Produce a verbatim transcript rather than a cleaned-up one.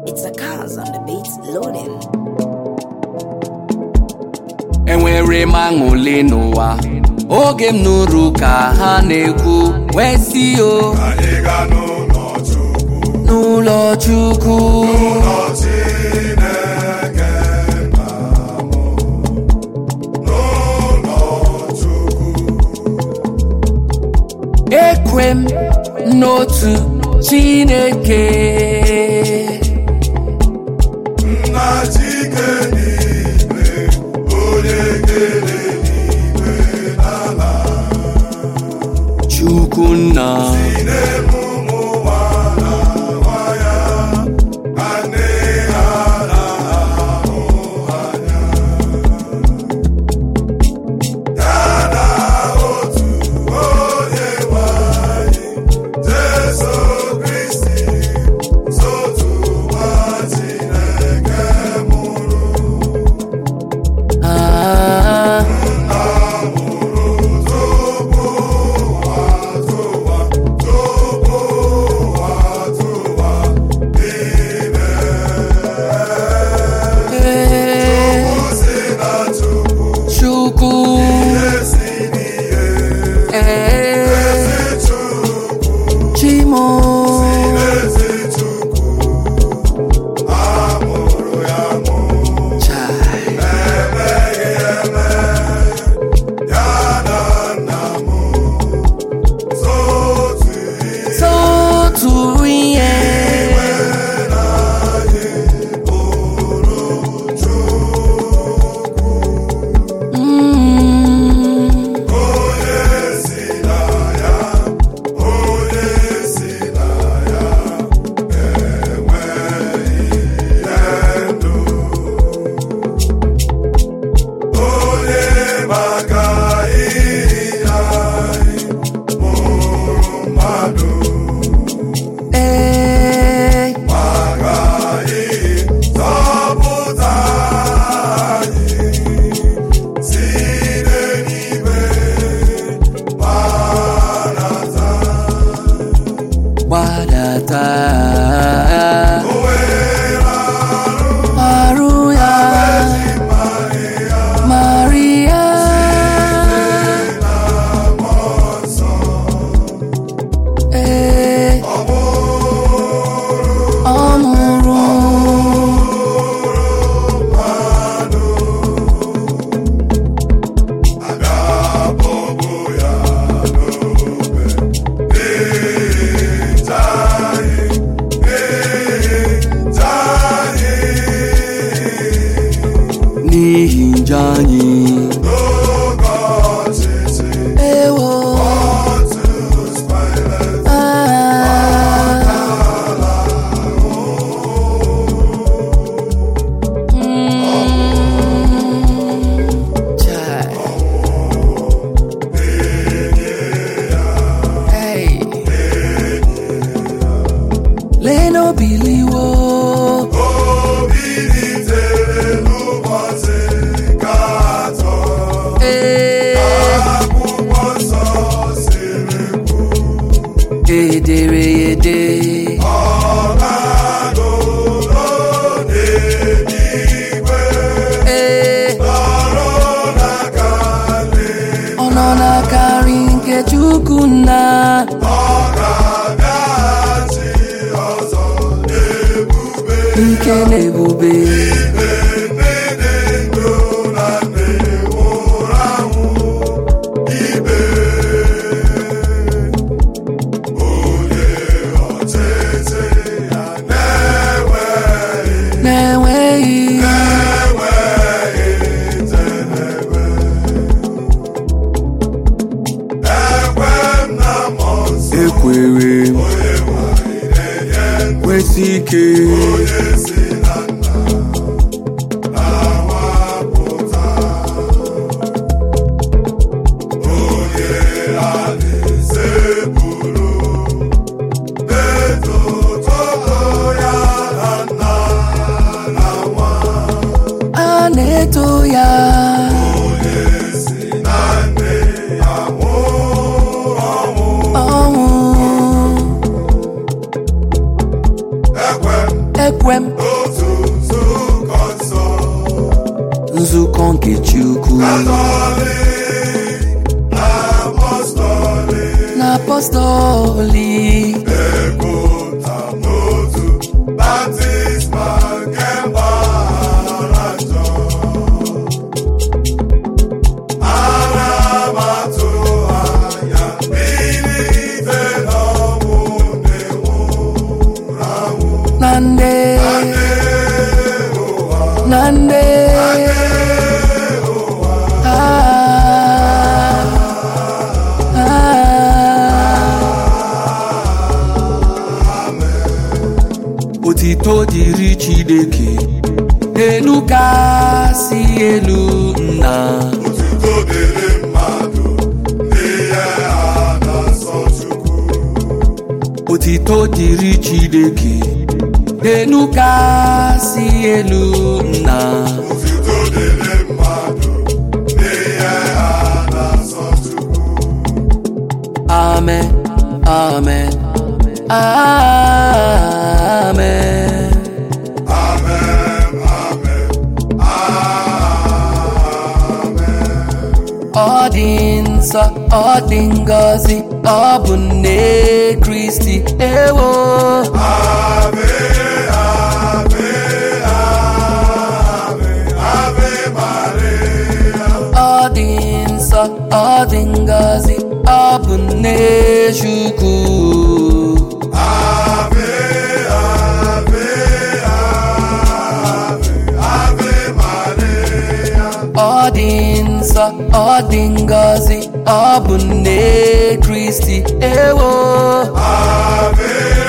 It's a cause on the beats loading. Enwere m aṅụle n'ụwa oge m nụrụ ka ha na-ekwu wee si o anyị ga n'ụlọ Chukwu n'ụlọ Chukwu n'ụlọ Chineke nna m n'ụlọ Chukwu ekwe m n'otu Chineke nna Chike n'igwe onye kere n'igwe n'ala Chukwu nna gbadata arụ ya Maria ee ọ mụrụ n'ihi njọ anyị ewo lee n'obiliwo edere ede ọ nọ n'akari nke Chukwu nna ike na ebube ekwere kwesị ike a na-eto ya ọnwụ ekwe m n'otu nzukọ nsọ, nzukọ nke Chukwu Katọlik na Apọstọlik, na apọstọlik ekwuta n'otu baptizma nke mgbaghara njọ. Ana m atụ anya mbilite n'ọnwụ ndị nwụrụ anwụ, na nde na nde ah, ah. Otito dịrị Chineke elu kasị elu nna, Otuto dịrị mmadụ n'ihe a na-asọ Chukwu. otito dịrị Chineke elu kasị elu nna. Otuto dịrị mmadụ n'ihe a na-asọ Chukwu. Amen, amen, amen. Amen, amen, amen. Ọ dị nsọ, ọ dị ngọzi, ọ bụ nne Kristi ewo. Ave, ave, ave, ave Maria. Ọ dị nsọ, ọ dị ngọzi, ọ bụ nne Chukwu. Ave, ave, ave, ave Maria. Ọ dị nsọ, ọ dị ngọzi, ọ bụ nne Kristi ewo. Ave,